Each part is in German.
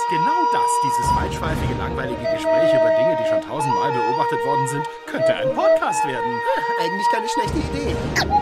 Genau das, dieses weitschweifige, langweilige Gespräch über Dinge, die schon tausendmal beobachtet worden sind, könnte ein Podcast werden. Eigentlich keine schlechte Idee.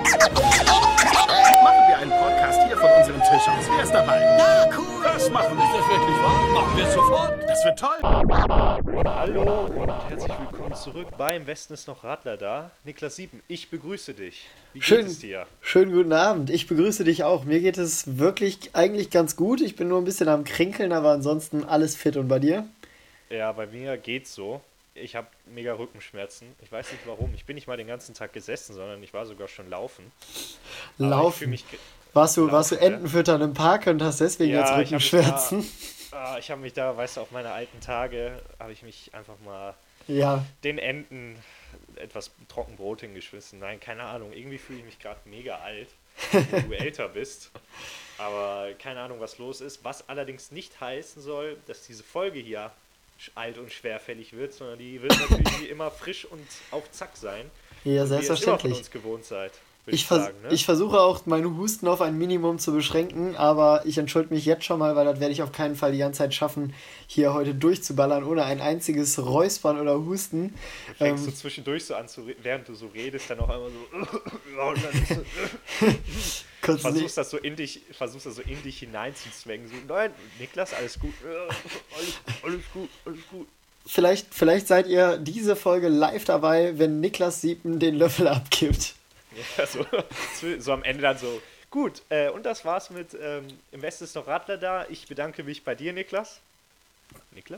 Machen wir einen Podcast hier von unserem Tisch aus. Wer ist dabei? Ja, cool. Das machen wir. Ist das wirklich wahr? Machen wir sofort. Das wird toll. Hallo und herzlich willkommen zurück bei Im Westen ist noch Radler da. Niklas Siepen, ich begrüße dich. Wie geht es dir? Schönen guten Abend. Ich begrüße dich auch. Mir geht es wirklich eigentlich ganz gut. Ich bin nur ein bisschen am Kränkeln, aber ansonsten alles fit. Und bei dir? Ja, bei mir geht's so. Ich habe mega Rückenschmerzen. Ich weiß nicht warum. Ich bin nicht mal den ganzen Tag gesessen, sondern ich war sogar schon laufen. Aber Laufen? ich fühl mich Warst du laufen, Enten füttern im Park und hast deswegen jetzt Ja, Rückenschmerzen? ich habe mich da, weißt du, auf meine alten Tage habe ich mich einfach mal Ja. den Enten etwas Trockenbrot hingeschmissen. Nein, keine Ahnung. Irgendwie fühle ich mich gerade mega alt, wo du älter bist. Aber keine Ahnung, was los ist. Was allerdings nicht heißen soll, dass diese Folge hier alt und schwerfällig wird, sondern die wird natürlich wie immer frisch und auf Zack sein. Ja, Und wie ihr es immer von selbstverständlich. uns gewohnt seid, würde Ich, ich sagen. Ne? ich versuche auch, meinen Husten auf ein Minimum zu beschränken, aber ich entschuldige mich jetzt schon mal, weil das werde ich auf keinen Fall die ganze Zeit schaffen, hier heute durchzuballern, ohne ein einziges Räuspern oder Husten. Du fängst so zwischendurch so an, während du so redest, dann auch einmal so ja, und dann ist Kurz versuchst das so in dich hineinzuzwängen. So, nein, Niklas, alles gut. Alles gut, alles gut. Vielleicht seid ihr diese Folge live dabei, wenn Niklas Siepen den Löffel abgibt. Ja, so am Ende dann so, gut, und das war's mit Im Westen ist noch Radler da. Ich bedanke mich bei dir, Niklas. Niklas?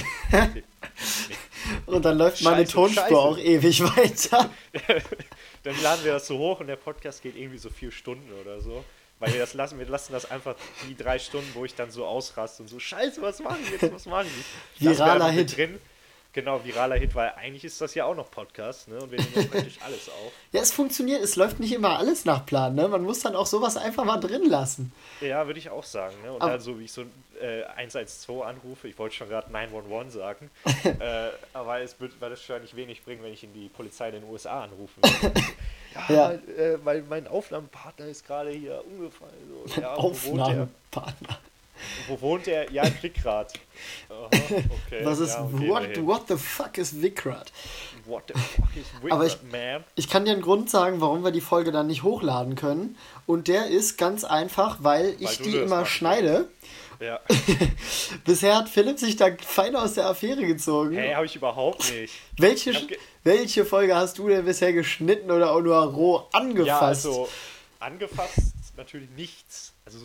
Und dann läuft meine Scheiße, Tonspur scheiße. auch ewig weiter. Dann laden wir das so hoch und der Podcast geht irgendwie so 4 Stunden oder so. Weil wir lassen das einfach die 3 Stunden, wo ich dann so ausraste und so, scheiße, was machen die jetzt, was machen die? Lassen wir Viraler einfach mit Hit. Drin. Genau, viraler Hit, weil eigentlich ist das ja auch noch Podcast, ne? Und wir nehmen ja praktisch alles auf. Ja, es funktioniert, es läuft nicht immer alles nach Plan, ne? Man muss dann auch sowas einfach mal drin lassen. Ja, würde ich auch sagen, ne? Und Aber- dann so, wie ich so 112 anrufe, ich wollte schon gerade 911 sagen, aber es wird wahrscheinlich wenig bringen, wenn ich in die Polizei in den USA anrufen würde. Ja. Weil mein Aufnahmepartner ist gerade hier umgefallen. So. Ja, wo wohnt der? Aufnahmepartner. Wo wohnt der? Ja, in Wickrad. Aha, okay. Was ist, ja, okay, what the fuck is Wickrad? What the fuck is Wickrad, Aber ich- man? Ich kann dir einen Grund sagen, warum wir die Folge dann nicht hochladen können. Und der ist ganz einfach, weil ich du die das immer machst. schneide. Ja. Bisher hat Philipp sich da fein aus der Affäre gezogen. Hey, habe ich überhaupt nicht. Welche, ich hab welche Folge hast du denn bisher geschnitten oder auch nur roh angefasst? Ja, also angefasst natürlich nichts. Also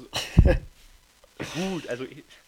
gut, also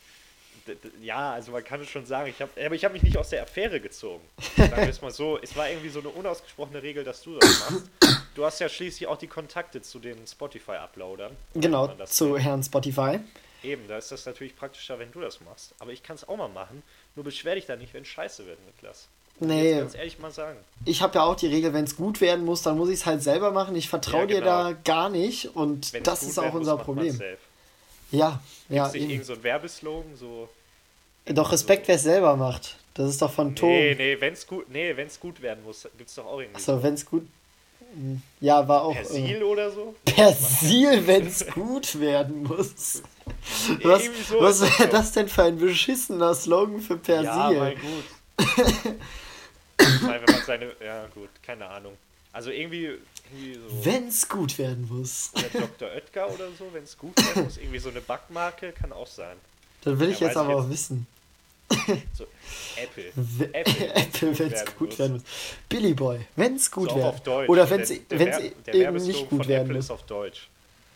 ja, also man kann es schon sagen, aber ich habe mich nicht aus der Affäre gezogen. Sagen wir es mal so, es war irgendwie so eine unausgesprochene Regel, dass du das machst. Du hast ja schließlich auch die Kontakte zu den Spotify-Uploadern. Genau, Nennt man das zu Herrn Spotify. Eben, da ist das natürlich praktischer, wenn du das machst. Aber ich kann es auch mal machen. Nur beschwer dich da nicht, wenn es scheiße wird, Niklas. Nee, Jetzt ganz ehrlich mal sagen. ich habe ja auch die Regel, wenn es gut werden muss, dann muss ich es halt selber machen. Ich vertraue Ja, dir genau. da gar nicht und Wenn's das gut ist auch werden muss, unser macht man's Problem. safe. Ja, ja, Gibt's nicht eben. irgend so ein Werbeslogan, so... Doch Respekt, wer es selber macht. Das ist doch von Tom. Nee, wenn's gut werden muss, gibt's doch auch irgendwie Achso, wenn es gut. Ja, war auch. Persil oder so? Persil, wenn es gut werden muss. Was, Irgendwie so was ist das wäre doch. das denn für ein beschissener Slogan für Persil? Ja, mal gut. Weil wenn man ja gut, keine Ahnung. Also irgendwie so... Wenn's gut werden muss. Oder Dr. Oetker oder so, wenn es gut werden muss. Irgendwie so eine Backmarke, kann auch sein. Dann will ich Ja, jetzt weiß aber ich auch jetzt. wissen. So, Apple. Apple, wenn's gut werden muss. Billy Boy, wenn's gut So, auch werden auf Deutsch. Oder wenn's Der eben Werbeslogan nicht gut von werden Apple muss. ist auf Deutsch.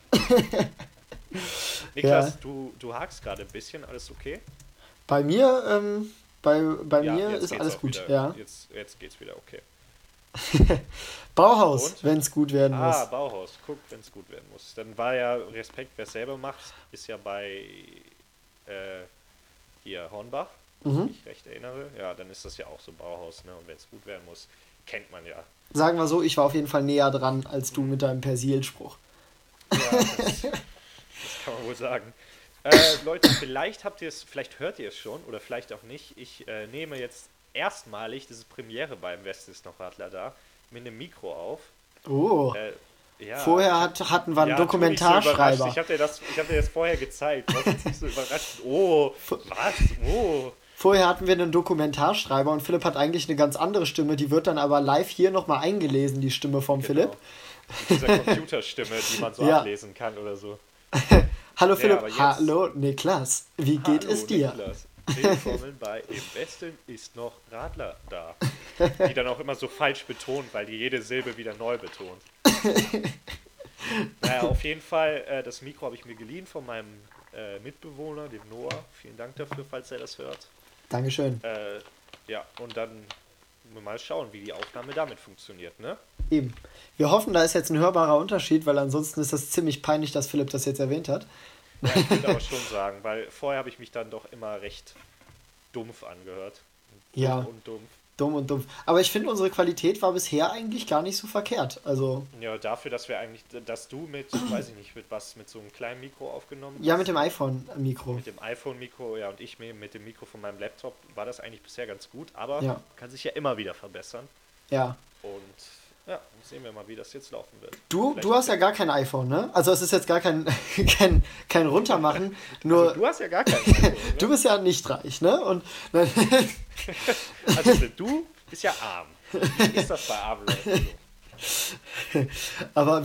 Niklas, Ja. du hakst gerade ein bisschen, alles okay? Bei mir, bei Ja, mir jetzt ist geht's alles auch gut, wieder. ja. Jetzt geht's wieder, okay. Bauhaus, Und? wenn's gut werden muss. Bauhaus, guck, wenn es gut werden muss. Dann war ja Respekt, wer es selber macht, ist ja bei hier Hornbach, wenn ich mich recht erinnere. Ja, dann ist das ja auch so Bauhaus, ne? Und wenn es gut werden muss, kennt man ja. Sagen wir so, ich war auf jeden Fall näher dran als du mit deinem Persilspruch. Ja, das kann man wohl sagen. Leute, vielleicht hört ihr es schon oder vielleicht auch nicht. Ich nehme jetzt erstmalig, das ist Premiere beim Westen ist noch Radler da, mit einem Mikro auf. Oh, Ja, Vorher hatten wir einen ja, tu nicht so Dokumentarschreiber. überrascht. Ich hab dir das vorher gezeigt. Du warst jetzt nicht so überrascht. Oh, was? Oh. Vorher hatten wir einen Dokumentarschreiber und Philipp hat eigentlich eine ganz andere Stimme, die wird dann aber live hier nochmal eingelesen, die Stimme vom Philipp. Mit dieser Computerstimme, die man so Ja. ablesen kann oder so. Hallo Philipp, aber jetzt- hallo Niklas, wie geht Hallo, es dir? Niklas. Willkommen bei Im Westen ist noch Radler da. Die dann auch immer so falsch betont, weil die jede Silbe wieder neu betont. Naja, auf jeden Fall, das Mikro habe ich mir geliehen von meinem Mitbewohner, dem Noah. Vielen Dank dafür, falls er das hört. Dankeschön. Ja, und dann mal schauen, wie die Aufnahme damit funktioniert, ne? Eben. Wir hoffen, da ist jetzt ein hörbarer Unterschied, weil ansonsten ist das ziemlich peinlich, dass Philipp das jetzt erwähnt hat. Ja, ich würde aber schon sagen, weil vorher habe ich mich dann doch immer recht dumpf angehört. Ja. Dumm und dumpf. Dumm und dumpf. Aber ich finde, unsere Qualität war bisher eigentlich gar nicht so verkehrt. Also, Ja, dafür, dass du mit, weiß ich nicht, mit so einem kleinen Mikro aufgenommen hast. ja, mit dem iPhone-Mikro. Mit dem iPhone-Mikro, ja, und ich mit dem Mikro von meinem Laptop war das eigentlich bisher ganz gut, aber Ja. kann sich ja immer wieder verbessern. Ja. Und ja, dann sehen wir mal, wie das jetzt laufen wird. Du Vielleicht- hast ja gar kein iPhone, ne? Also es ist jetzt gar kein, kein Runtermachen, nur Du hast ja gar kein iPhone, ne? du bist ja nicht reich, ne? Und Also du bist ja arm. Wie ist das bei armen Leuten so? aber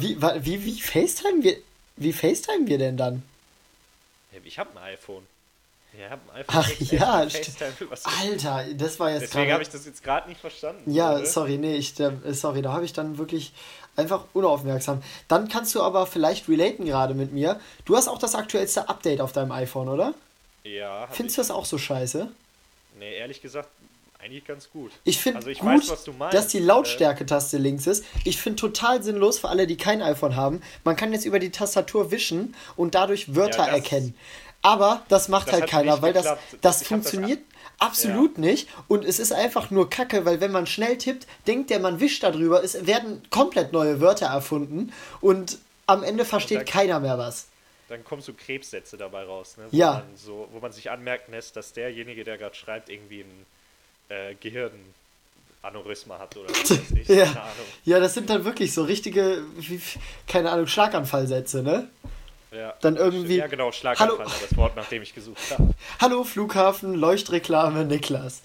wie FaceTime wir denn dann? Ja, ich habe ein iPhone. Ich habe ein iPhone. Ach 6S ja, mit FaceTime. Was Alter, das war jetzt Deswegen gerade. habe ich das jetzt gerade nicht verstanden. Ja, oder? sorry, nee, sorry, da habe ich dann wirklich einfach unaufmerksam. Dann kannst du aber vielleicht relaten gerade mit mir. Du hast auch das aktuellste Update auf deinem iPhone, oder? Ja, hab Findest ich. du das auch so scheiße? Nee, ehrlich gesagt, eigentlich ganz gut. Ich finde Also ich gut, weiß, was du meinst. dass die Lautstärke-Taste links ist. Ich finde total sinnlos für alle, die kein iPhone haben. Man kann jetzt über die Tastatur wischen und dadurch Wörter Ja, das- erkennen. Aber das macht das halt hat keiner, nicht weil das geklappt. Ich hab das funktioniert absolut nicht. Und es ist einfach nur Kacke, weil wenn man schnell tippt, denkt der, man wischt darüber. Es werden komplett neue Wörter erfunden und am Ende versteht Und da- keiner mehr was. Dann kommen so Krebssätze dabei raus, ne? Ja. Wo man sich anmerken lässt, dass derjenige, der gerade schreibt, irgendwie ein Gehirnaneurysma hat oder was weiß ich. Ja. Keine Ahnung. Ja, das sind dann wirklich so richtige, keine Ahnung, Schlaganfallsätze, ne? Ja. Dann irgendwie- Ja, genau, Schlaganfall Hallo. war das Wort, nach dem ich gesucht habe. Hallo Flughafen, Leuchtreklame, Niklas.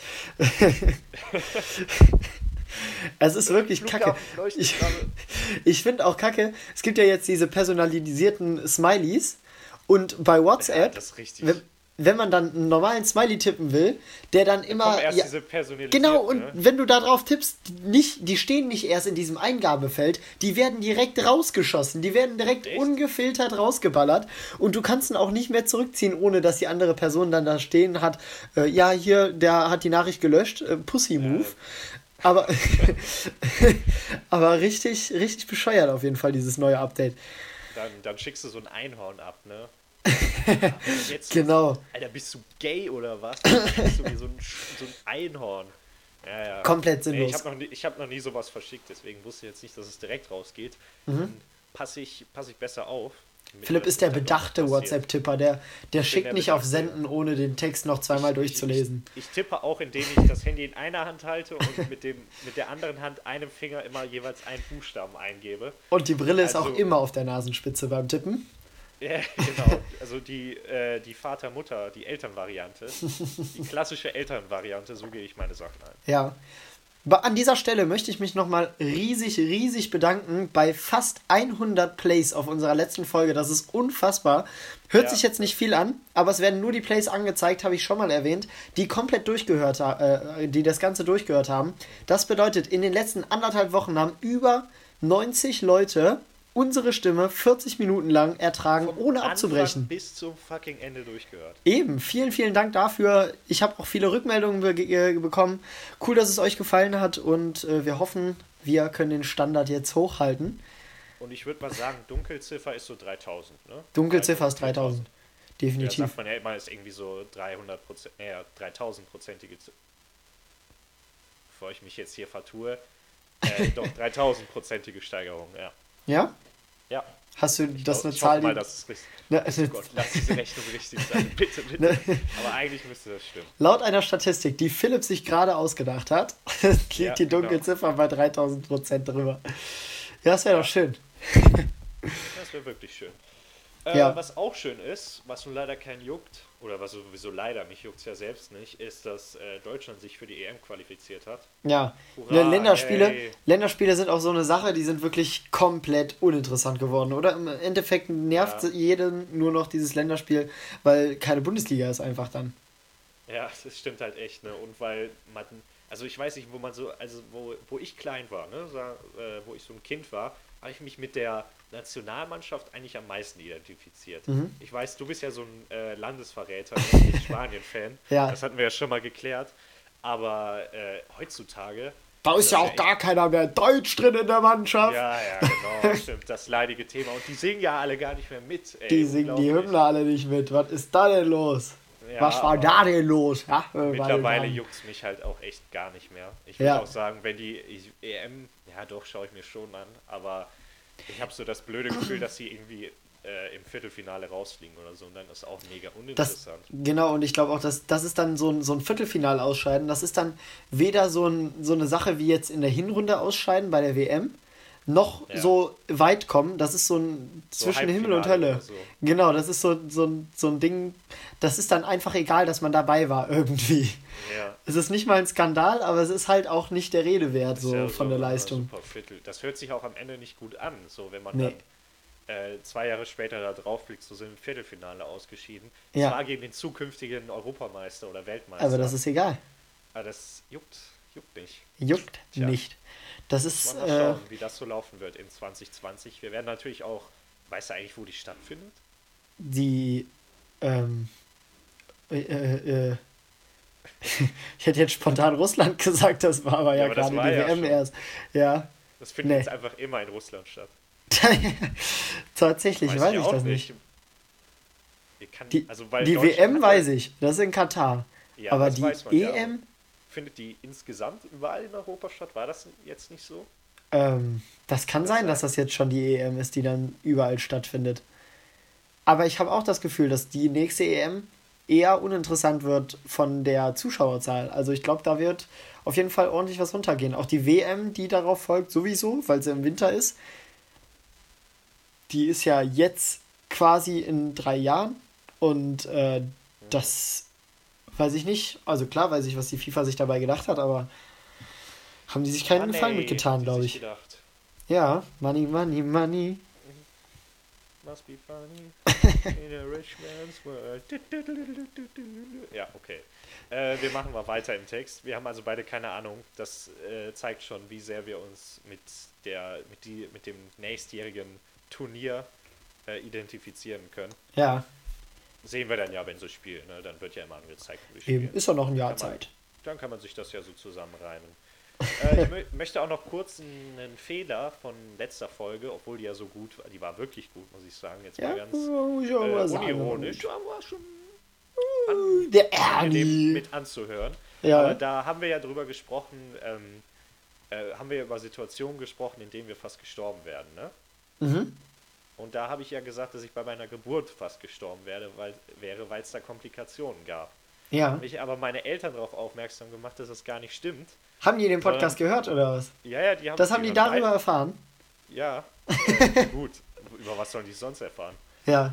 Es ist wirklich kacke. Flughafen, Leuchtreklame. Ich finde auch kacke, es gibt ja jetzt diese personalisierten Smileys und bei WhatsApp, das ist richtig. wenn man dann einen normalen Smiley tippen will, der dann immer... Kommen erst ja, diese personalisierten, genau, und ne? wenn du da drauf tippst, die stehen nicht erst in diesem Eingabefeld, die werden direkt rausgeschossen, die werden direkt Echt? ungefiltert rausgeballert und du kannst ihn auch nicht mehr zurückziehen, ohne dass die andere Person dann da stehen hat, ja, hier, der hat die Nachricht gelöscht, Pussy-Move. Aber, aber richtig, richtig bescheuert auf jeden Fall, dieses neue Update. Dann schickst du so ein Einhorn ab, ne? Jetzt, Genau. Alter, bist du gay oder was? Bist du wie so ein Einhorn. Ja. Komplett sinnlos. Ich hab noch nie sowas verschickt, deswegen wusste ich jetzt nicht, dass es direkt rausgeht. Passe ich besser auf. Philipp ist der dass bedachte das passiert. WhatsApp-Tipper, der schickt der nicht auf Bedachte, Senden, ohne den Text noch zweimal durchzulesen. Ich tippe auch, indem ich das Handy in einer Hand halte und mit der anderen Hand einem Finger immer jeweils einen Buchstaben eingebe. Und die Brille ist auch Also- immer auf der Nasenspitze beim Tippen. Ja, genau. Also die Vater-Mutter, die Elternvariante. Die klassische Elternvariante, so gehe ich meine Sachen ein. Ja. Aber an dieser Stelle möchte ich mich nochmal riesig, riesig bedanken bei fast 100 Plays auf unserer letzten Folge. Das ist unfassbar. Hört Ja. sich jetzt nicht viel an, aber es werden nur die Plays angezeigt, habe ich schon mal erwähnt, die komplett durchgehört haben, die das Ganze durchgehört haben. Das bedeutet, in den letzten 1,5 Wochen haben über 90 Leute unsere Stimme 40 Minuten lang ertragen, ohne Anfang abzubrechen. bis zum fucking Ende durchgehört. Eben, vielen, vielen Dank dafür. Ich habe auch viele Rückmeldungen bekommen. Cool, dass es euch gefallen hat und wir hoffen, wir können den Standard jetzt hochhalten. Und ich würde mal sagen, Dunkelziffer ist so 3000, ne? Dunkelziffer ist 3000. Ja, Definitiv. sagt man ja immer, ist irgendwie so 300%, 3000-prozentige bevor ich mich jetzt hier vertue, doch 3000-prozentige Steigerung, ja. Ja? Ja. Hast du das eine Ich Zahl? hoffe mal, die- dass es richtig Ne, Oh Gott, lass diese Rechnung richtig sein. Bitte, bitte. Ne. Aber eigentlich müsste das stimmen. Laut einer Statistik, die Philipp sich gerade ausgedacht hat, liegt Ja, die genau. Dunkelziffer bei 3000% drüber. Ja, das wäre doch schön. Das wäre wirklich schön. Ja. Was auch schön ist, was nun leider keinen juckt, oder was sowieso leider mich juckt ja selbst nicht, ist, dass Deutschland sich für die EM qualifiziert hat. Ja, Hurra, Länderspiele, yay. Länderspiele sind auch so eine Sache, die sind wirklich komplett uninteressant geworden, oder? Im Endeffekt nervt Ja. jeden nur noch dieses Länderspiel, weil keine Bundesliga ist einfach dann. Ja, das stimmt halt echt, ne? Und weil man, also ich weiß nicht, wo man so, also wo ich klein war, ne? Wo ich so ein Kind war, habe ich mich mit der Nationalmannschaft eigentlich am meisten identifiziert. Ich weiß, du bist ja so ein Landesverräter, ne? Spanien-Fan. Ja. Das hatten wir ja schon mal geklärt. Aber heutzutage. Da ist ja auch gar keiner mehr Deutsch drin in der Mannschaft. Ja, genau, stimmt. Das leidige Thema. Und die singen ja alle gar nicht mehr mit. Ey, Die singen die unglaublich. Hymne alle nicht mit. Was ist da denn los? Ja, Was war aber da denn los? Ja, Mittlerweile weil- juckt es mich halt auch echt gar nicht mehr. Ich würde Ja. auch sagen, wenn die EM, ja doch, schaue ich mir schon an, aber ich habe so das blöde Gefühl, dass sie irgendwie im Viertelfinale rausfliegen oder so und dann ist auch mega Das, uninteressant. genau, und ich glaube auch, dass das ist dann so ein Viertelfinal ausscheiden. Das ist dann weder so eine Sache wie jetzt in der Hinrunde ausscheiden bei der WM, noch Ja. so weit kommen. Das ist so ein zwischen Himmel und Halbfinale Hölle. oder so. Genau, das ist so ein Ding, das ist dann einfach egal, dass man dabei war irgendwie. Ja. Es ist nicht mal ein Skandal, aber es ist halt auch nicht der Rede wert, so Ist ja von der so Leistung. Super Viertel. Das hört sich auch am Ende nicht gut an, so wenn man Nee. dann 2 Jahre später da drauf blickt, so sind im Viertelfinale ausgeschieden. Ja. Zwar gegen den zukünftigen Europameister oder Weltmeister. Aber das ist egal. Aber das juckt nicht. Juckt Tja. nicht. Das ist, Mal schauen, wie das so laufen wird in 2020. Wir werden natürlich auch, weißt du eigentlich, wo die stattfindet? die, ich hätte jetzt spontan Russland gesagt, das war aber ja aber das gerade war die ja WM schon. erst. Ja, Das findet Nee. jetzt einfach immer in Russland statt. tatsächlich, weiß ich auch das nicht. Weil Die Deutschland WM hat weiß ich, das ist in Katar. Ja, aber das die weiß man ja. EM, Findet die insgesamt überall in Europa statt? War das jetzt nicht so? das kann sein, dass das jetzt schon die EM ist, die dann überall stattfindet. Aber ich habe auch das Gefühl, dass die nächste EM eher uninteressant wird von der Zuschauerzahl. Also ich glaube, da wird auf jeden Fall ordentlich was runtergehen. Auch die WM, die darauf folgt, sowieso, weil sie im Winter ist, die ist ja jetzt quasi in 3 Jahren. Und das weiß ich nicht. Also klar weiß ich, was die FIFA sich dabei gedacht hat, aber haben die sich keinen Gefallen mitgetan, haben die glaube sich ich. Gedacht. Ja, Money, Money, Money. Must be funny in a rich man's world. Ja, okay. Wir machen mal weiter im Text. Wir haben also beide keine Ahnung. Das zeigt schon, wie sehr wir uns mit dem nächstjährigen Turnier identifizieren können. Ja, Sehen wir dann ja, wenn sie spielen. Ne? Dann wird ja immer angezeigt, wie sie eben. spielen. Ist doch noch ein Jahr Kann man- Zeit. Dann kann man sich das ja so zusammenreimen. Ich möchte auch noch kurz einen Fehler von letzter Folge, obwohl die ja so gut war, die war wirklich gut, muss ich sagen, jetzt Ja, mal ganz muss ich auch mal sagen. unironisch, aber schon Der angenehm Ernie. mit anzuhören. Ja. Aber da haben wir ja drüber gesprochen, haben wir über Situationen gesprochen, in denen wir fast gestorben werden, ne? Mhm. Und da habe ich ja gesagt, dass ich bei meiner Geburt fast gestorben wäre, weil es da Komplikationen gab. Ja. Habe ich aber meine Eltern darauf aufmerksam gemacht, dass das gar nicht stimmt. Haben die den Podcast gehört oder was? Ja, die haben Das haben die hören darüber beide- erfahren? Ja, gut. Über was sollen die sonst erfahren? Ja.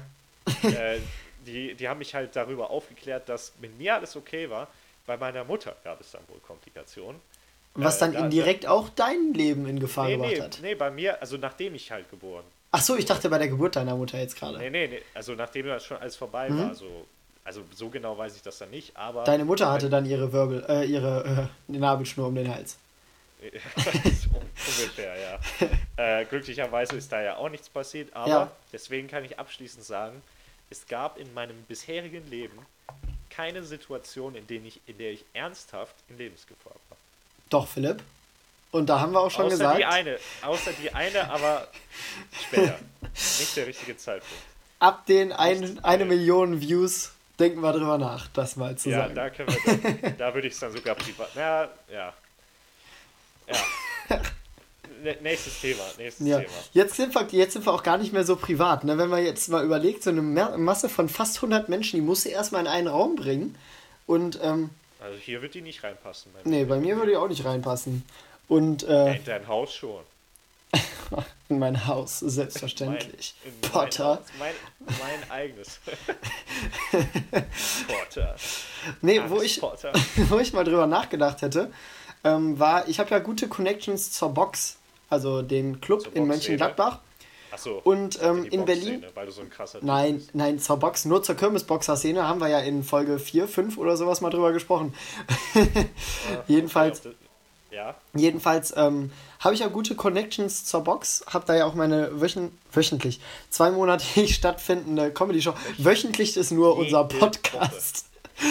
Die haben mich halt darüber aufgeklärt, dass mit mir alles okay war. Bei meiner Mutter gab es dann wohl Komplikationen. Was dann da- indirekt auch dein Leben in Gefahr Nee, gebracht hat. nee, bei mir, also nachdem ich halt geboren. Ach so, ich dachte bei der Geburt deiner Mutter jetzt gerade. Nee, also nachdem das schon alles vorbei war, also so genau weiß ich das dann nicht, aber Deine Mutter hatte dann ihre Nabelschnur um den Hals. ungefähr, ja. Glücklicherweise ist da ja auch nichts passiert, aber Ja. deswegen kann ich abschließend sagen, es gab in meinem bisherigen Leben keine Situation, in der ich ernsthaft in Lebensgefahr war. Doch, Philipp. Und da haben wir auch schon außer gesagt, außer die eine, aber später. Nicht der richtige Zeitpunkt. ab den 1 Million Views denken wir drüber nach, das mal zu Ja, sagen. da können wir dann, da würde ich es dann sogar privat. Ja. Nächstes Thema. Ja. Jetzt sind wir auch gar nicht mehr so privat. Ne? Wenn man jetzt mal überlegt, so eine Masse von fast 100 Menschen, die musst du erstmal in einen Raum bringen. Und, Also hier wird die nicht reinpassen. nee, bei mir würde die auch nicht reinpassen. Und, In dein Haus schon. In mein Haus, selbstverständlich. Mein Potter. Mein eigenes. Potter. Nee, Ach, Potter. wo ich mal drüber nachgedacht hätte, ich habe ja gute Connections zur Box, also dem Club Zur in Boxszene? Mönchengladbach. Achso. Und in Boxszene, Berlin, weil du so ein krasser Typ nein, bist. nein, zur Box, nur zur Kirmesboxer-Szene haben wir ja in Folge 4, 5 oder sowas mal drüber gesprochen. Jedenfalls, Okay, ja. Jedenfalls habe ich ja gute Connections zur Box, habe da ja auch meine wöchentlich, zweimonatlich stattfindende Comedy-Show. Wöchentlich ist nur unser Jede Podcast.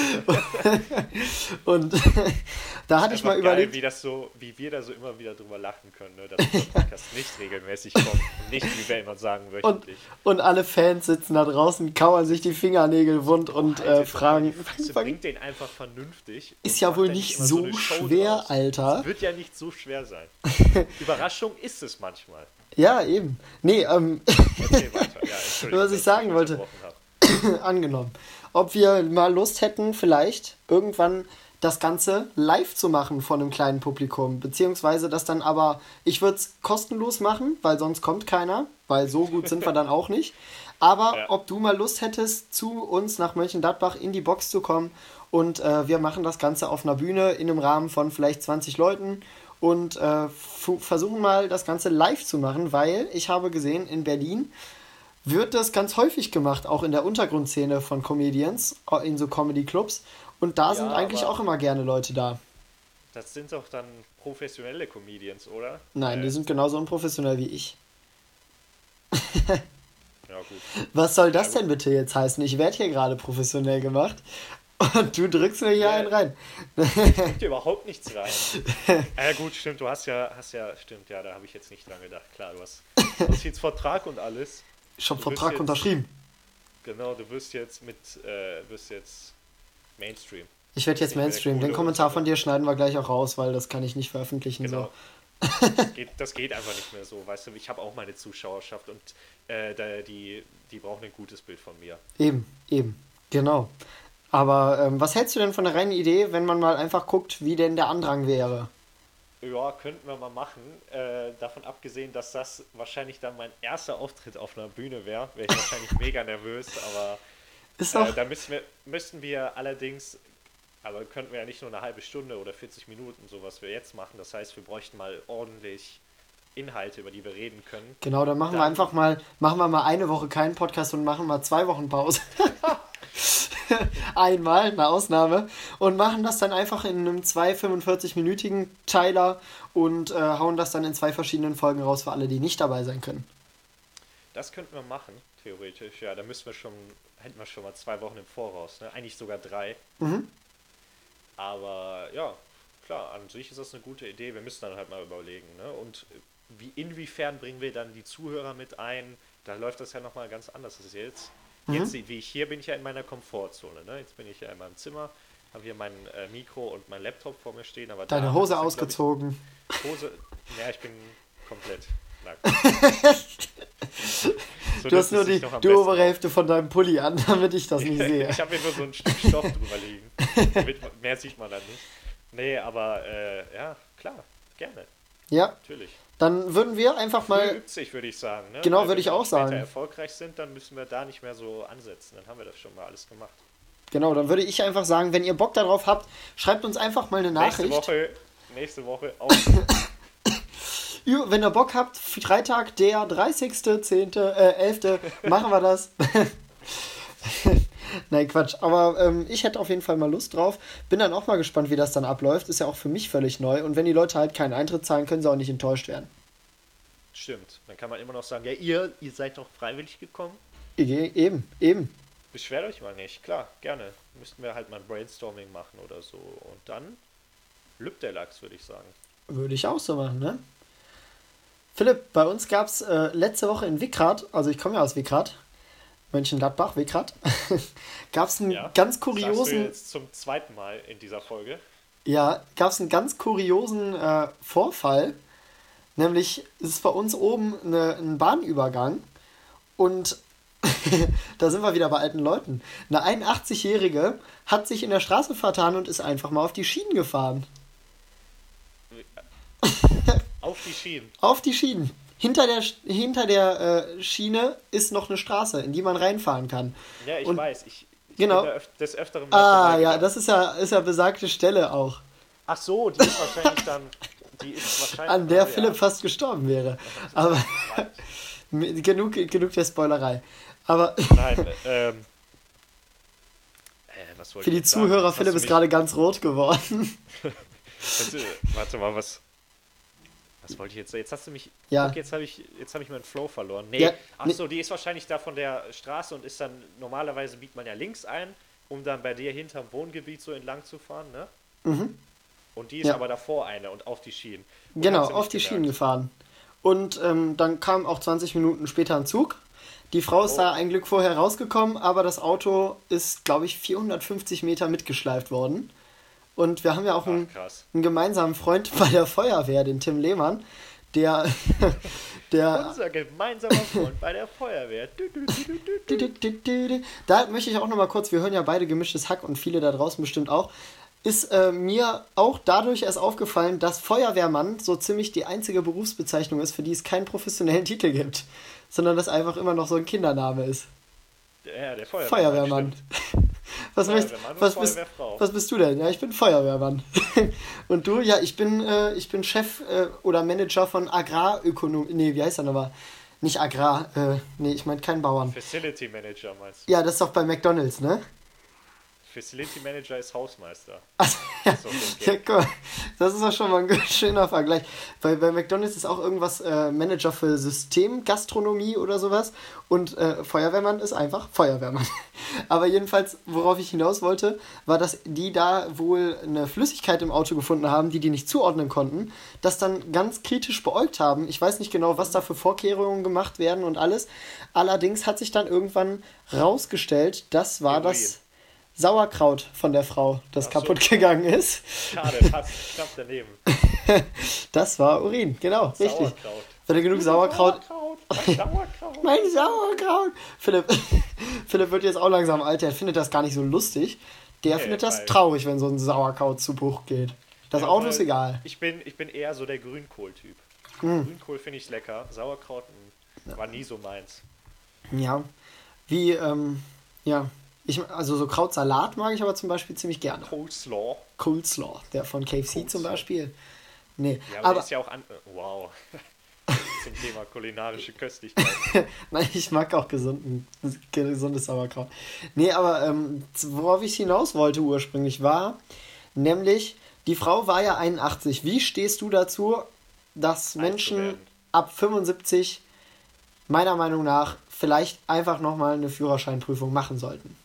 Und da hatte ich mal Geil, überlegt, wie wir da so immer wieder drüber lachen können, ne? Dass unser Podcast nicht regelmäßig kommt und nicht, wie wir immer sagen, wöchentlich. und alle Fans sitzen da draußen, kauern sich die Fingernägel wund und fragen, Bringt den einfach vernünftig. ist und ja macht wohl da nicht immer so eine Show schwer, draus. Alter. Es wird ja nicht so schwer sein. Überraschung ist es manchmal. Ja, eben. Nee, Erzähl weiter. Ja, Entschuldigung, Was ich dass sagen wollte. unterbrochen habe. angenommen. Ob wir mal Lust hätten, vielleicht irgendwann das Ganze live zu machen von einem kleinen Publikum. Beziehungsweise das dann aber, ich würde es kostenlos machen, weil sonst kommt keiner, weil so gut sind wir dann auch nicht. Aber Ja. ob du mal Lust hättest, zu uns nach Mönchengladbach in die Box zu kommen und wir machen das Ganze auf einer Bühne in einem Rahmen von vielleicht 20 Leuten und versuchen mal das Ganze live zu machen, weil ich habe gesehen, in Berlin wird das ganz häufig gemacht, auch in der Untergrundszene von Comedians, in so Comedy-Clubs. Und da sind eigentlich aber- auch immer gerne Leute da. Das sind doch dann professionelle Comedians, oder? Nein, die sind genauso unprofessionell wie ich. Ja, gut. Was soll das Ja, denn bitte jetzt heißen? Ich werde hier gerade professionell gemacht und du drückst mir hier einen rein. Kommt dir überhaupt nichts rein. Gut, stimmt, du hast ja, stimmt, ja, da habe ich jetzt nicht dran gedacht. Klar, du hast jetzt Vertrag und alles. Ich habe Du bist Vertrag jetzt- unterschrieben. Genau, du wirst jetzt Mainstream. Ich werde jetzt Nicht mehr der Mainstream. Den Coole Kommentar und von dir schneiden wir gleich auch raus, weil das kann ich nicht veröffentlichen. Genau. So. Das geht einfach nicht mehr so, weißt du, ich habe auch meine Zuschauerschaft und die brauchen ein gutes Bild von mir. Eben, genau. Aber was hältst du denn von der reinen Idee, wenn man mal einfach guckt, wie denn der Andrang wäre? Ja, könnten wir mal machen. Davon abgesehen, dass das wahrscheinlich dann mein erster Auftritt auf einer Bühne wäre ich wahrscheinlich mega nervös, aber Ist doch. da müssten wir allerdings, aber könnten wir ja nicht nur eine halbe Stunde oder 40 Minuten, so was wir jetzt machen. Das heißt, wir bräuchten mal ordentlich Inhalte, über die wir reden können. Genau, dann machen wir mal eine Woche keinen Podcast und machen mal 2 Wochen Pause. Einmal, eine Ausnahme. Und machen das dann einfach in einem 45-minütigen Teiler und hauen das dann in 2 verschiedenen Folgen raus für alle, die nicht dabei sein können. Das könnten wir machen, theoretisch. Ja, da hätten wir schon mal 2 Wochen im Voraus, ne? Eigentlich sogar 3. Mhm. Aber ja, klar, an sich ist das eine gute Idee. Wir müssen dann halt mal überlegen, ne? Und inwiefern bringen wir dann die Zuhörer mit ein? Da läuft das ja nochmal ganz anders als jetzt. Jetzt, wie ich hier bin, ich ja in meiner Komfortzone, ne? Jetzt bin ich ja in meinem Zimmer, habe hier mein Mikro und mein Laptop vor mir stehen. Aber Deine da Hose ist ja, ausgezogen. ja, ich bin komplett nackt. So, Du das hast nur ist die sich noch am besten obere Hälfte von deinem Pulli an, damit ich das nicht sehe. Ich habe hier nur so ein Stück Stoff drüber liegen. Mehr sieht man dann nicht. Nee, aber ja, klar, gerne, Ja, natürlich. dann würden wir einfach Mal mal. übt sich, würde ich sagen. Ne? Genau, Weil würde ich wenn wir auch später sagen. erfolgreich sind, dann müssen wir da nicht mehr so ansetzen. Dann haben wir das schon mal alles gemacht. Genau, dann würde ich einfach sagen, wenn ihr Bock darauf habt, schreibt uns einfach mal eine Nachricht. Nächste Woche auch. Wenn ihr Bock habt, Freitag, der 30.10.11. machen wir das. Nein, Quatsch. Aber ich hätte auf jeden Fall mal Lust drauf. Bin dann auch mal gespannt, wie das dann abläuft. Ist ja auch für mich völlig neu. Und wenn die Leute halt keinen Eintritt zahlen, können sie auch nicht enttäuscht werden. Stimmt. Dann kann man immer noch sagen, ja, ihr seid doch freiwillig gekommen. Eben. Beschwert euch mal nicht. Klar, gerne. Müssten wir halt mal ein Brainstorming machen oder so. Und dann lübt der Lachs, würde ich sagen. Würde ich auch so machen, ne? Philipp, bei uns gab es letzte Woche in Wickrath, also ich komme ja aus Wickrath, Mönchengladbach, Wickrath, gab es einen ganz Sagst du kuriosen, jetzt zum zweiten Mal in dieser Folge. Vorfall, nämlich ist bei uns oben ein Bahnübergang und da sind wir wieder bei alten Leuten. Eine 81-Jährige hat sich in der Straße vertan und ist einfach mal auf die Schienen gefahren. Auf die Schienen. Auf die Schienen. hinter der Schiene ist noch eine Straße, in die man reinfahren kann. Ja, ich Und- weiß. Ich Genau. bin da des Öfteren mal Ah, ja, vorbeigegangen. das ist ja besagte Stelle auch, Ach so, die ist wahrscheinlich dann... Die ist wahrscheinlich... an der ja. Philipp fast gestorben wäre. Aber genug der Spoilerei. Aber Nein, was wollte für ich die jetzt sagen? Zuhörer, Jetzt hast Philipp du ist mich- gerade ganz rot geworden. Warte mal, was wollte ich jetzt? Jetzt hast du mich. Ja. Guck, jetzt hab ich meinen Flow verloren. Nee. Ja, Ach so, die ist wahrscheinlich da von der Straße und ist dann. Normalerweise biegt man ja links ein, um dann bei dir hinterm Wohngebiet so entlang zu fahren, ne? Und die ist Ja. aber davor eine und auf die Schienen. Und Genau, hat sie auf nicht die gemerkt. Schienen gefahren. Und dann kam auch 20 Minuten später ein Zug. Die Frau ist da ein Glück vorher rausgekommen, aber das Auto ist, glaube ich, 450 Meter mitgeschleift worden. Und wir haben ja auch einen Krass. gemeinsamen Freund bei der Feuerwehr, den Tim Lehmann, der Unser gemeinsamer Freund bei der Feuerwehr. Da möchte ich auch noch mal kurz, wir hören ja beide Gemischtes Hack und viele da draußen bestimmt auch, ist mir auch dadurch erst aufgefallen, dass Feuerwehrmann so ziemlich die einzige Berufsbezeichnung ist, für die es keinen professionellen Titel gibt, sondern das einfach immer noch so ein Kindername ist. Ja, der Feuerwehrmann. Feuerwehrmann. stimmt. Was, Feuerwehrmann und Feuerwehrfrau. was bist du denn? Ja, ich bin Feuerwehrmann. Und du? Ja, ich bin Chef oder Manager von Agrarökonomie. Nee, wie heißt der nochmal? Nicht Agrar. Nee, ich meine keinen Bauern. Facility Manager meinst du? Ja, das ist doch bei McDonalds, ne? Facility Manager ist Hausmeister. Also, ja, So, okay. ja, guck mal, das ist doch schon mal ein schöner Vergleich. Bei McDonalds ist auch irgendwas Manager für Systemgastronomie oder sowas und Feuerwehrmann ist einfach Feuerwehrmann. Aber jedenfalls, worauf ich hinaus wollte, war, dass die da wohl eine Flüssigkeit im Auto gefunden haben, die nicht zuordnen konnten, das dann ganz kritisch beäugt haben. Ich weiß nicht genau, was da für Vorkehrungen gemacht werden und alles. Allerdings hat sich dann irgendwann rausgestellt, das war Heroin. das Sauerkraut von der Frau, das Ach so. kaputt gegangen ist. Schade, fast knapp daneben. Das war Urin, genau, richtig. Sauerkraut. Wenn du genug Sauerkraut. Sauerkraut. Mein Sauerkraut! Philipp wird jetzt auch langsam alt, der findet das gar nicht so lustig. Der findet das weil- traurig, wenn so ein Sauerkraut zu Bruch geht. Das Ja, Auto weil ist egal. Ich bin eher so der Grünkohl-Typ. Hm. Grünkohl finde ich lecker. Sauerkraut war nie so meins. Ja. Wie, ja. Also so Krautsalat mag ich aber zum Beispiel ziemlich gerne. Coleslaw. Coleslaw, der von KFC zum Coleslaw. Beispiel. Nee, Ja, aber aber ist ja auch wow. Zum Thema kulinarische Köstlichkeit. nein, ich mag auch gesundes Sauerkraut. Nee, aber worauf ich hinaus wollte ursprünglich war, nämlich, die Frau war ja 81. Wie stehst du dazu, dass Menschen werden. ab 75 meiner Meinung nach vielleicht einfach nochmal eine Führerscheinprüfung machen sollten?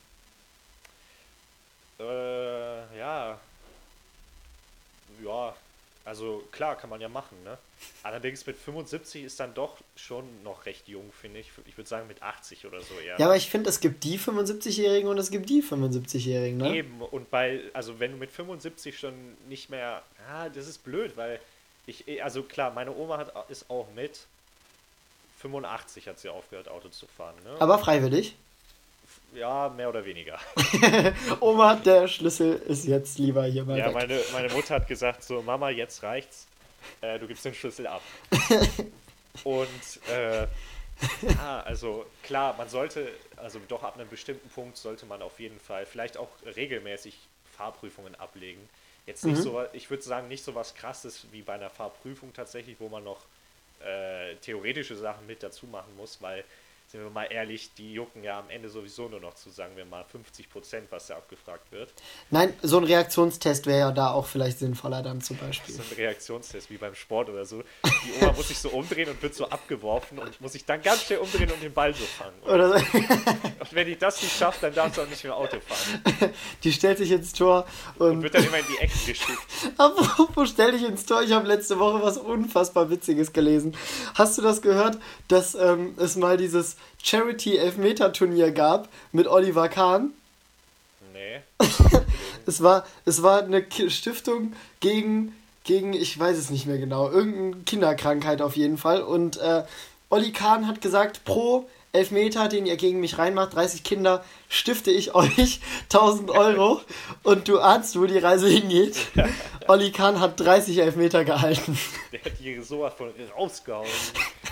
Ja. Ja, also klar, kann man ja machen, ne? Allerdings mit 75 ist dann doch schon noch recht jung, finde ich. Ich würde sagen mit 80 oder so eher. Ja, aber ich finde, es gibt die 75-Jährigen und es gibt die 75-Jährigen, ne? Eben, und also wenn du mit 75 schon nicht mehr, das ist blöd, weil also klar, meine Oma ist auch mit 85 hat sie aufgehört, Auto zu fahren, ne? Aber freiwillig. Ja, mehr oder weniger. Oma, der Schlüssel ist jetzt lieber hier mal Ja, weg. meine Mutter hat gesagt, so Mama, jetzt reicht's, du gibst den Schlüssel ab. Und ja, also klar, man sollte, also doch ab einem bestimmten Punkt sollte man auf jeden Fall vielleicht auch regelmäßig Fahrprüfungen ablegen. Jetzt nicht so, ich würde sagen, nicht so was Krasses wie bei einer Fahrprüfung tatsächlich, wo man noch theoretische Sachen mit dazu machen muss, weil, sind wir mal ehrlich, die jucken ja am Ende sowieso nur noch zu, sagen wir mal, 50%, was da abgefragt wird. Nein, so ein Reaktionstest wäre ja da auch vielleicht sinnvoller dann zum Beispiel. So ein Reaktionstest wie beim Sport oder so. Die Oma muss sich so umdrehen und wird so abgeworfen und muss sich dann ganz schnell umdrehen und den Ball so fangen. Oder so. Und wenn die das nicht schafft, dann darf sie auch nicht mehr Auto fahren. Die stellt sich ins Tor Und und wird dann immer in die Ecken geschickt. apropos stell dich ins Tor, ich habe letzte Woche was unfassbar Witziges gelesen. Hast du das gehört, dass es mal dieses Charity-Elfmeter-Turnier gab mit Oliver Kahn? Nee. Es war eine Stiftung gegen, ich weiß es nicht mehr genau, irgendeine Kinderkrankheit auf jeden Fall. Und Olli Kahn hat gesagt, pro Elfmeter, den ihr gegen mich reinmacht, 30 Kinder, stifte ich euch 1000 Euro. Und du ahnst, wo die Reise hingeht. Olli Kahn hat 30 Elfmeter gehalten. Der hat die sowas von rausgehauen.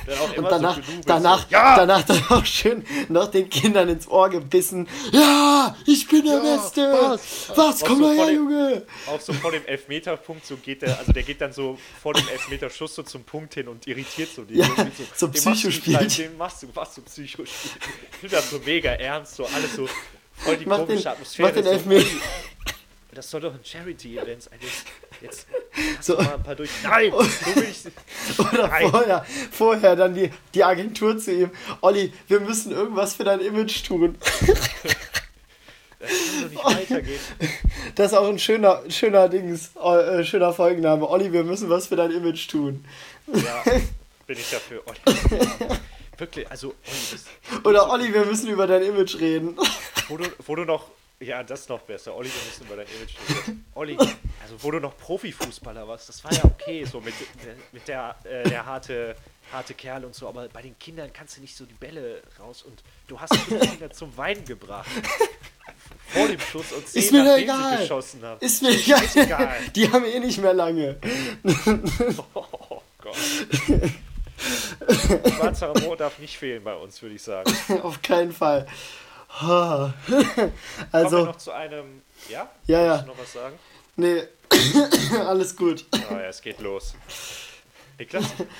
Dann auch Und immer danach, so genug danach, so, ja! danach dann auch schön noch den Kindern ins Ohr gebissen. Ja, ich bin der Beste. Was? Komm so mal vor her, dem- Junge. Auch so vor dem Elfmeterpunkt, so geht der geht dann so vor dem Elfmeterschuss so zum Punkt hin und irritiert so die Ja, Jungs, so den machst du nicht Psychospiel. rein, den machst du, was so Psychospiel. Ich finde das so mega ernst, so alles so voll die Mach den, komische Atmosphäre. mach den so, Elfmeter. das soll doch ein Charity-Event sein. Jetzt lass So. doch mal ein paar durch. Nein, so will ich Oder Nein. vorher dann die Agentur zu ihm. Olli, wir müssen irgendwas für dein Image tun. Das kann doch nicht weitergehen. Das ist auch ein schöner schöner Folgenname. Olli, wir müssen was für dein Image tun. Ja, bin ich dafür. Olli. Wirklich, also Olli, Oder Olli, wir müssen über dein Image reden. wo du noch, ja, das ist noch besser. Olli, wir müssen über dein Image reden. Olli, also wo du noch Profifußballer warst, das war ja okay, so mit der harte Kerl und so, aber bei den Kindern kannst du nicht so die Bälle raus und du hast die Kinder zum Weinen gebracht. Vor dem Schuss und 10 Ist mir doch nachdem sie egal. geschossen haben. Ist mir Scheißegal. Die haben eh nicht mehr lange. Oh Gott. Schwarzer Humor darf nicht fehlen bei uns, würde ich sagen. Auf keinen Fall. Ha. Kommen wir Also, noch zu einem, ja? Ja, ja. Willst du noch was sagen? nee, alles gut. Oh ja, es geht los. Niklas,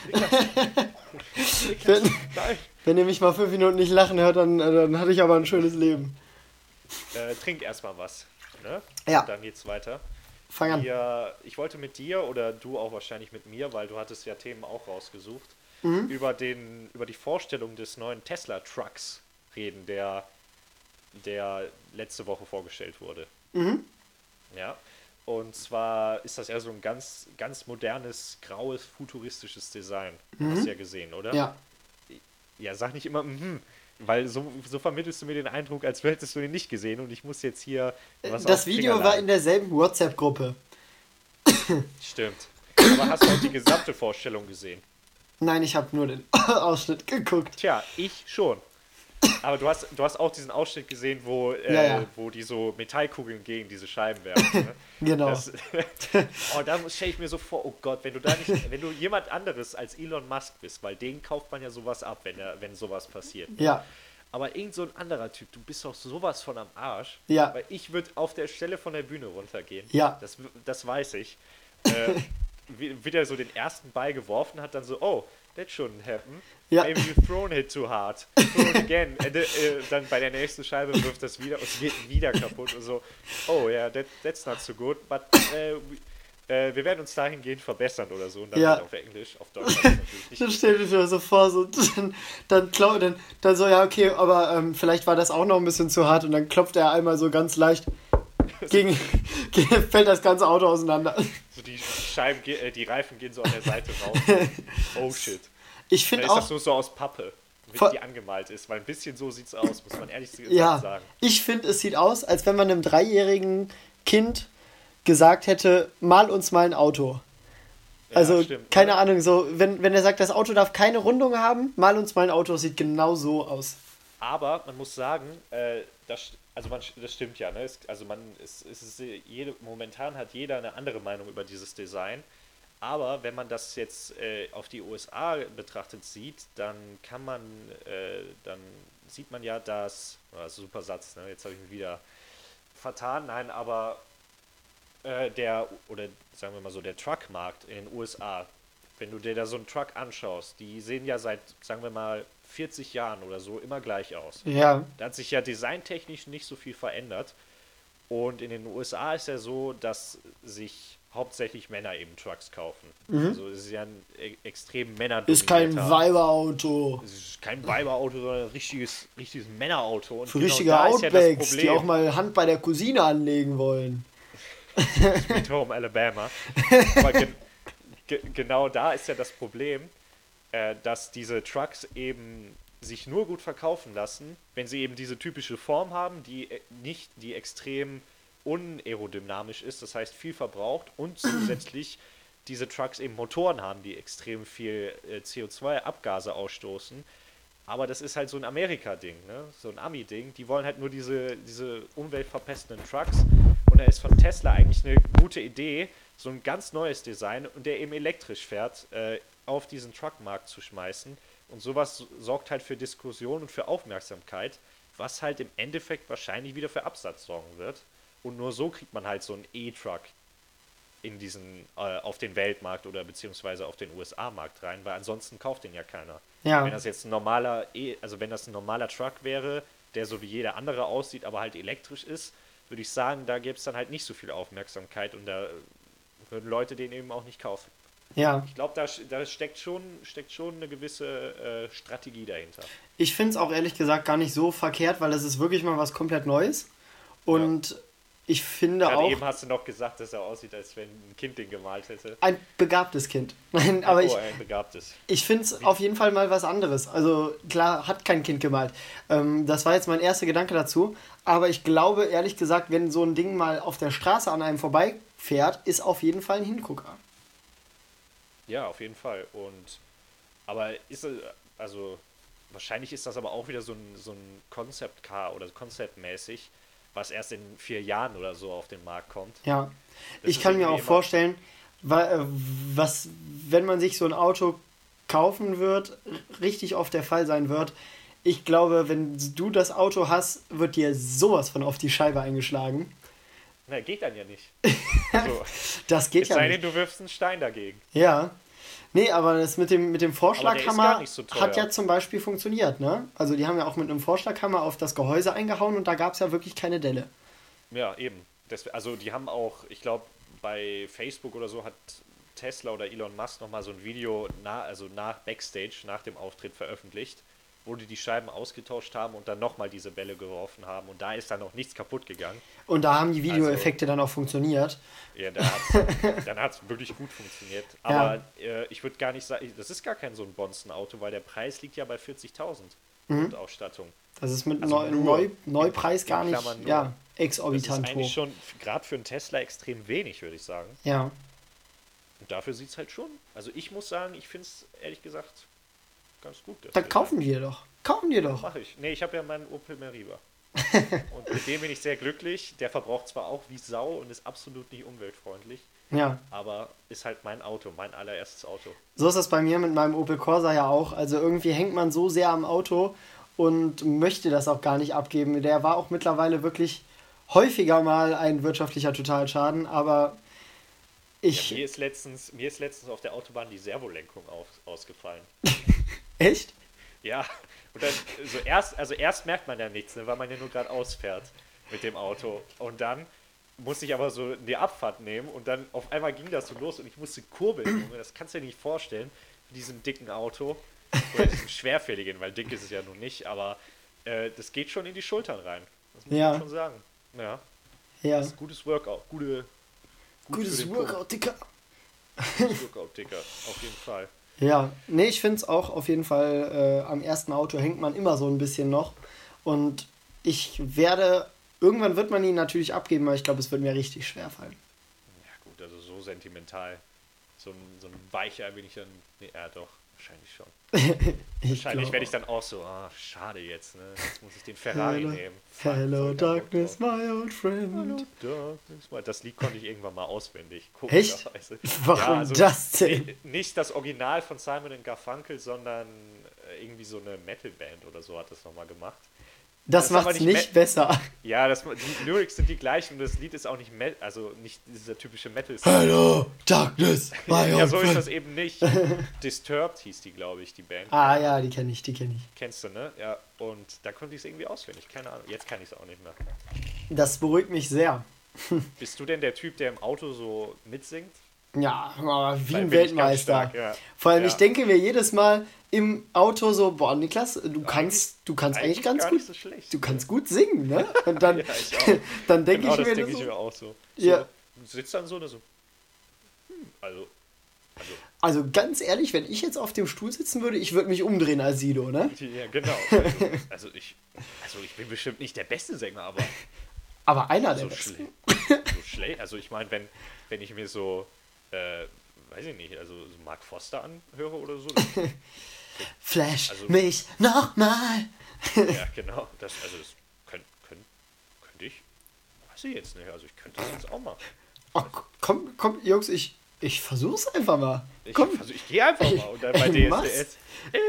Wenn, nein. wenn ihr mich mal 5 Minuten nicht lachen hört, dann hatte ich aber ein schönes Leben. Trink erstmal was. Ne? Ja. Und dann geht's weiter. Fang an. Ich wollte mit dir oder du auch wahrscheinlich mit mir, weil du hattest ja Themen auch rausgesucht, Mhm. über die Vorstellung des neuen Tesla Trucks reden, der letzte Woche vorgestellt wurde. Mhm. Ja. Und zwar ist das ja so ein ganz, ganz modernes, graues, futuristisches Design. Hast du ja gesehen, oder? Ja. Ja, sag nicht immer, weil so vermittelst du mir den Eindruck, als hättest du den nicht gesehen und ich muss jetzt hier was Das auf Video Finger war laden. in derselben WhatsApp-Gruppe. Stimmt. Aber hast du auch die gesamte Vorstellung gesehen? Nein, ich habe nur den Ausschnitt geguckt. Tja, ich schon. Aber du hast auch diesen Ausschnitt gesehen, wo die so Metallkugeln gegen diese Scheiben werfen. Ne? Genau. Da stelle ich mir so vor, oh Gott, wenn du jemand anderes als Elon Musk bist, weil den kauft man ja sowas ab, wenn sowas passiert. Ja. Aber irgend so ein anderer Typ, du bist doch sowas von am Arsch. Ja. Weil ich würde auf der Stelle von der Bühne runtergehen. Ja. Das weiß ich. Wie der so den ersten Ball geworfen hat, dann so, oh, that shouldn't happen. Ja. Maybe you've thrown it too hard. Throw it again. Dann bei der nächsten Scheibe wirft das wieder und es geht wieder kaputt und so, oh ja, yeah, that's not so good, but wir werden uns dahingehend verbessern oder so. Und dann Ja. halt auf Englisch, auf Deutsch natürlich nicht. Dann stell dir das so vor, so, dann so, ja, okay, aber vielleicht war das auch noch ein bisschen zu hart und dann klopft er einmal so ganz leicht fällt das ganze Auto auseinander. So die Scheiben, die Reifen gehen so an der Seite raus. Oh shit. Ich Dann finde ist auch, das so aus Pappe, Voll- die angemalt ist, weil ein bisschen so sieht's aus, muss man ehrlich gesagt ja, sagen. ich finde, es sieht aus, als wenn man einem 3-jährigen Kind gesagt hätte, mal uns mal ein Auto. Ja, Also, stimmt, keine ne? Ahnung, so, wenn er sagt, das Auto darf keine Rundung haben, mal uns mal ein Auto, sieht genau so aus. Aber man muss sagen, das stimmt ja. Ne? Momentan hat jeder eine andere Meinung über dieses Design. Aber wenn man das jetzt auf die USA betrachtet sieht, dann sieht man ja, dass, super Satz, ne? Jetzt habe ich mich wieder vertan, nein, aber der Truckmarkt in den USA, wenn du dir da so einen Truck anschaust, die sehen ja seit, sagen wir mal, 40 Jahren oder so immer gleich aus. Ja, Da hat sich ja designtechnisch nicht so viel verändert. Und in den USA ist ja so, dass sich hauptsächlich Männer eben Trucks kaufen. Also es ist ja ein extrem männerdominierter. ist kein Weiberauto. Es ist kein Weiberauto, sondern ein richtiges Männerauto. Und Für genau richtige da ist ja das Outbacks, die Problem. auch mal Hand bei der Cousine anlegen wollen. Sweet Home Alabama. Aber genau da ist ja das Problem, dass diese Trucks eben sich nur gut verkaufen lassen, wenn sie eben diese typische Form haben, die extrem unaerodynamisch ist, das heißt viel verbraucht und zusätzlich diese Trucks eben Motoren haben, die extrem viel CO2-Abgase ausstoßen. Aber das ist halt so ein Amerika-Ding, ne? So ein Ami-Ding. Die wollen halt nur diese umweltverpestenden Trucks. Und da ist von Tesla eigentlich eine gute Idee, so ein ganz neues Design und der eben elektrisch fährt, auf diesen Truckmarkt zu schmeißen, Und sowas sorgt halt für Diskussion und für Aufmerksamkeit, was halt im Endeffekt wahrscheinlich wieder für Absatz sorgen wird. Und nur so kriegt man halt so einen E-Truck in auf den Weltmarkt oder beziehungsweise auf den USA-Markt rein, weil ansonsten kauft den ja keiner. Ja. Wenn das jetzt ein wenn das ein normaler Truck wäre, der so wie jeder andere aussieht, aber halt elektrisch ist, würde ich sagen, da gäbe es dann halt nicht so viel Aufmerksamkeit und da würden Leute den eben auch nicht kaufen. Ja. Ich glaube, da steckt schon eine gewisse Strategie dahinter. Ich finde es auch ehrlich gesagt gar nicht so verkehrt, weil es ist wirklich mal was komplett Neues. Und ich finde Gerade auch... eben hast du noch gesagt, dass er aussieht, als wenn ein Kind den gemalt hätte. Ein begabtes Kind. Nein, aber ein begabtes. ich finde es auf jeden Fall mal was anderes. Also klar, hat kein Kind gemalt. Das war jetzt mein erster Gedanke dazu. Aber ich glaube, ehrlich gesagt, wenn so ein Ding mal auf der Straße an einem vorbeifährt, ist auf jeden Fall ein Hingucker. Ja, auf jeden Fall. Aber wahrscheinlich ist das aber auch wieder so ein Concept-Car oder konzeptmäßig, was erst in 4 Jahren oder so auf den Markt kommt. Ja, Das ich ist kann mir irgendwie auch vorstellen, wenn man sich so ein Auto kaufen wird, richtig oft der Fall sein wird. Ich glaube, wenn du das Auto hast, wird dir sowas von auf die Scheibe eingeschlagen. Na, geht dann ja nicht. So. Das geht Es ja sei nicht. denn, du wirfst einen Stein dagegen. Ja. Nee, aber das mit dem Aber der ist Vorschlaghammer gar nicht so teuer. hat ja zum Beispiel funktioniert, ne? Also die haben ja auch mit einem Vorschlaghammer auf das Gehäuse eingehauen und da gab es ja wirklich keine Delle. Ja, eben. Also die haben auch, ich glaube, bei Facebook oder so hat Tesla oder Elon Musk nochmal so ein Video nach Backstage, nach dem Auftritt veröffentlicht, wo die Scheiben ausgetauscht haben und dann nochmal diese Bälle geworfen haben und da ist dann auch nichts kaputt gegangen. Und da haben die Videoeffekte dann auch funktioniert. Ja, dann hat es wirklich gut funktioniert. Aber ich würde gar nicht sagen, das ist gar kein so ein Bonzen-Auto, weil der Preis liegt ja bei 40.000 Grundausstattung. Das ist mit Also nur Neupreis gar in nicht Klammern nur. Das ist exorbitant eigentlich hoch. schon, gerade für einen Tesla, extrem wenig, würde ich sagen. Ja. Und dafür sieht es halt schon. Also ich muss sagen, ich finde es ehrlich gesagt ganz gut. Dann kaufen die doch. Kaufen die doch. Mache ich. Nee, ich habe ja meinen Opel Meriva. Und mit dem bin ich sehr glücklich. Der verbraucht zwar auch wie Sau und ist absolut nicht umweltfreundlich, Ja. aber ist halt mein Auto, mein allererstes Auto. So ist das bei mir mit meinem Opel Corsa ja auch. Also irgendwie hängt man so sehr am Auto und möchte das auch gar nicht abgeben. Der war auch mittlerweile wirklich häufiger mal ein wirtschaftlicher Totalschaden, aber Ja, mir ist letztens auf der Autobahn die Servolenkung ausgefallen. Echt? Ja, und dann erst merkt man ja nichts, ne, weil man ja nur gerade ausfährt mit dem Auto. Und dann musste ich aber so die Abfahrt nehmen und dann auf einmal ging das so los und ich musste kurbeln. Junge, das kannst du dir nicht vorstellen, mit diesem dicken Auto. Oder diesem schwerfälligen, weil dick ist es ja nun nicht, aber das geht schon in die Schultern rein. Das muss man schon sagen. Ja. Ja. Das ist gutes Workout. Gut für Gutes den Workout, Dicker. Gutes Workout, Dicker. Auf jeden Fall. Ja, nee, ich finde es auch auf jeden Fall, am ersten Auto hängt man immer so ein bisschen noch. Und irgendwann wird man ihn natürlich abgeben, aber ich glaube, es wird mir richtig schwer fallen. Ja gut, also so sentimental. So ein Weicher bin ich dann. Nee, ja doch, wahrscheinlich schon. Wahrscheinlich werde ich dann auch so, schade jetzt, ne? Jetzt muss ich den Ferrari nehmen. Hello Darkness, my old friend. Hello Darkness. Das Lied konnte ich irgendwann mal auswendig. Echt? Komischerweise. Warum das denn? Nicht das Original von Simon & Garfunkel, sondern irgendwie so eine Metalband oder so hat das nochmal gemacht. Das ist aber macht's nicht besser. Ja, die Lyrics sind die gleichen und das Lied ist auch nicht nicht dieser typische Metal. Hello Darkness, my old Ja, so ist friend. das eben nicht. Disturbed hieß die, glaube ich, die Band. Ah ja, die kenne ich. Kennst du, ne? Ja, und da konnte ich es irgendwie auswendig. Keine Ahnung. Jetzt kann ich es auch nicht mehr. Das beruhigt mich sehr. Bist du denn der Typ, der im Auto so mitsingt? Ja, aber wie Weil ein bin ich ganz Weltmeister. stark, ja. Vor allem, Ja. ich denke mir jedes Mal im Auto so, boah, Niklas, du kannst eigentlich ganz gar gut. nicht so schlecht. Du kannst gut singen, ne? Und dann, Ja, ich auch. dann denke Genau, ich das mir denke das ich so. mir auch so. Ja. Du sitzt dann so, also Also ganz ehrlich, wenn ich jetzt auf dem Stuhl sitzen würde, ich würde mich umdrehen als Sido, ne? ja, genau. Also ich bin bestimmt nicht der beste Sänger, aber Aber einer der so besten. schlecht. Also ich meine, wenn ich mir so, weiß ich nicht, also so Mark Foster anhöre oder so. Flash Also- mich nochmal. Ja, genau. Das könnte ich. Weiß ich jetzt nicht. Also ich könnte das jetzt auch mal. Oh, komm, Jungs, ich Ich versuch's einfach mal. Ich Komm. gehe einfach mal und dann bei DSDS.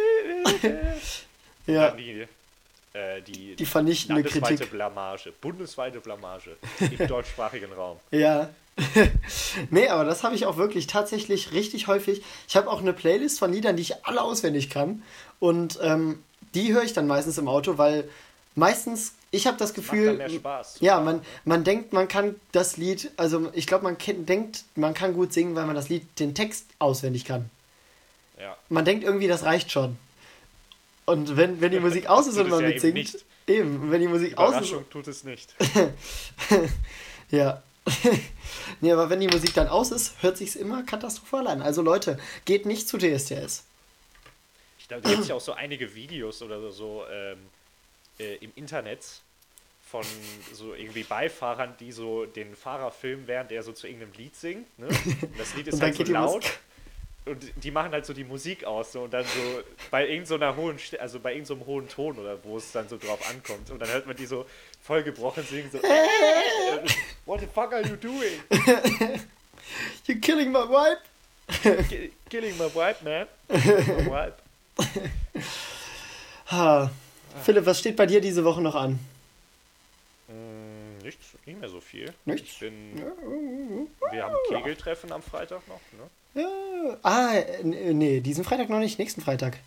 Ja, Dann die vernichtende landesweite Kritik. Blamage, bundesweite Blamage im deutschsprachigen Raum. Ja. Nee, aber das habe ich auch wirklich tatsächlich richtig häufig. Ich habe auch eine Playlist von Liedern, die ich alle auswendig kann. Und die höre ich dann meistens im Auto, weil meistens, ich habe das Macht dann Gefühl, mehr Spaß. ja, man denkt, man kann das Lied, also ich glaube, denkt, man kann gut singen, weil man das Lied, den Text auswendig kann. Ja. Man denkt irgendwie, das reicht schon. Und wenn die Musik aus ist Tut und es man ja eben mitsingt, nicht. eben, wenn die Musik aus ist, Überraschung tut es nicht. ja. Nee, aber wenn die Musik dann aus ist, hört sich's immer katastrophal an. Also Leute, geht nicht zu DSDS. Ich glaube, da gibt es ja auch so einige Videos oder so im Internet von so irgendwie Beifahrern, die so den Fahrer filmen, während er so zu irgendeinem Lied singt. Ne? Und das Lied ist Und dann halt so geht die laut. Musik- Und die machen halt so die Musik aus so, und dann so bei irgend so einer hohen, also bei irgend so einem hohen Ton oder wo es dann so drauf ankommt. Und dann hört man die so voll gebrochen singen, so What the fuck are you doing? You're killing my vibe. Killing my vibe, man. Killing my vibe. Philipp, was steht bei dir diese Woche noch an? Nicht mehr so viel. Nichts? Wir haben Kegeltreffen am Freitag noch, ne? Nee, diesen Freitag noch nicht, nächsten Freitag.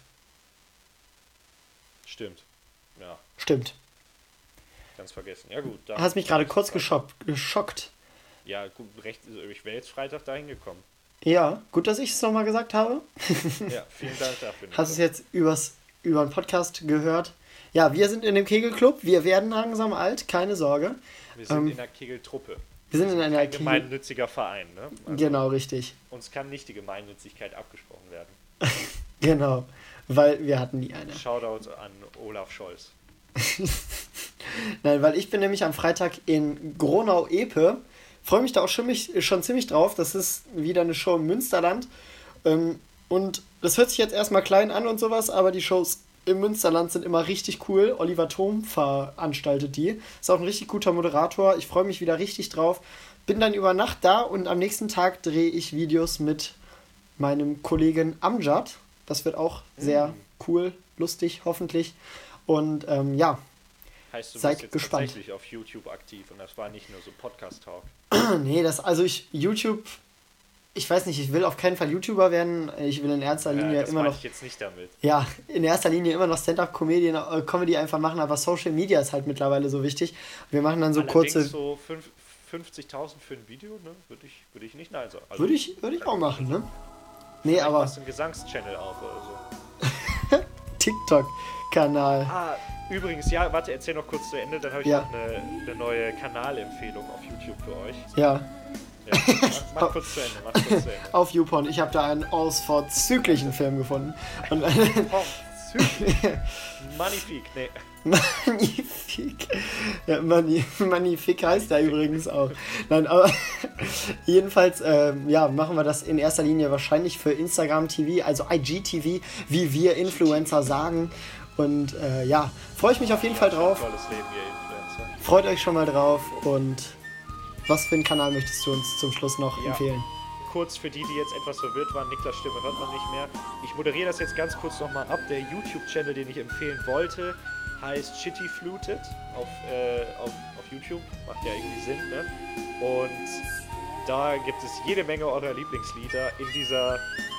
Stimmt. Ja, Stimmt. ganz vergessen. Ja gut. Dann Hast mich gerade kurz geschockt. Ja, gut, ich wäre jetzt Freitag dahin gekommen. Ja, gut, dass ich es nochmal gesagt habe. Ja, vielen Dank dafür. Hast es jetzt über den Podcast gehört? Ja, wir sind in dem Kegelclub. Wir werden langsam alt, keine Sorge. Wir sind in der Kegeltruppe. Wir sind in einer Ein gemeinnütziger Verein, ne? Also Genau, richtig. uns kann nicht die Gemeinnützigkeit abgesprochen werden. Genau, weil wir hatten nie eine. Shoutout an Olaf Scholz. Nein, weil ich bin nämlich am Freitag in Gronau-Epe. Freue mich da auch schon ziemlich drauf. Das ist wieder eine Show im Münsterland. Und das hört sich jetzt erstmal klein an und sowas, aber die Shows im Münsterland sind immer richtig cool. Oliver Thom veranstaltet die. Ist auch ein richtig guter Moderator. Ich freue mich wieder richtig drauf. Bin dann über Nacht da und am nächsten Tag drehe ich Videos mit meinem Kollegen Amjad. Das wird auch sehr cool, lustig, hoffentlich. Und ja, Heißt, du seid bist jetzt gespannt. tatsächlich auf YouTube aktiv und das war nicht nur so Podcast-Talk. Nee, YouTube, ich weiß nicht, ich will auf keinen Fall YouTuber werden. Ich will in erster Linie Das immer meine noch, ich jetzt nicht damit. ja, in erster Linie immer noch Stand-Up-Comedy einfach machen, aber Social Media ist halt mittlerweile so wichtig. Wir machen dann so Allerdings kurze, so 50.000 für ein Video, ne? Würde ich nicht nein sagen. Also, würde ich auch machen, ne? Nee, vielleicht aber machst du einen Gesangschannel auf oder so. TikTok-Kanal. Ah, übrigens, ja, warte, erzähl noch kurz zu Ende, dann habe ich Ja. noch eine neue Kanalempfehlung auf YouTube für euch. Ja, Ja, mach kurz zu Ende. auf YouPorn. Ich habe da einen vorzüglichen Film gefunden. Und Oh, zügig. Magnifique, nee. Magnifik. Ja, Magnifik heißt er übrigens auch. Nein, aber jedenfalls, ja, machen wir das in erster Linie wahrscheinlich für Instagram TV, also IGTV, wie wir Influencer sagen. Und ja, freue ich mich auf jeden Fall drauf. Tolles Leben, ihr Influencer. Freut euch schon mal drauf. Und was für einen Kanal möchtest du uns zum Schluss noch Ja. empfehlen? Kurz für die jetzt etwas verwirrt waren, Niklas' Stimme hört man nicht mehr. Ich moderiere das jetzt ganz kurz nochmal ab. Der YouTube-Channel, den ich empfehlen wollte, heißt Shitty Fluted auf YouTube. Macht ja irgendwie Sinn, ne? Und da gibt es jede Menge eurer Lieblingslieder in dieser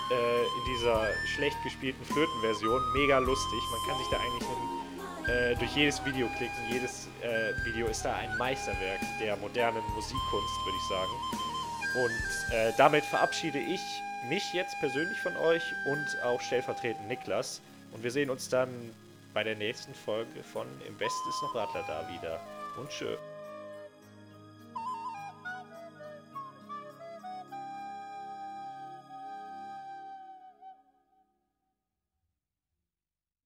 schlecht gespielten Flötenversion. Mega lustig. Man kann sich da eigentlich durch jedes Video klicken. Jedes Video ist da ein Meisterwerk der modernen Musikkunst, würde ich sagen. Und damit verabschiede ich mich jetzt persönlich von euch und auch stellvertretend Niklas. Und wir sehen uns dann bei der nächsten Folge von Im Westen ist noch Radler da wieder. Und tschö.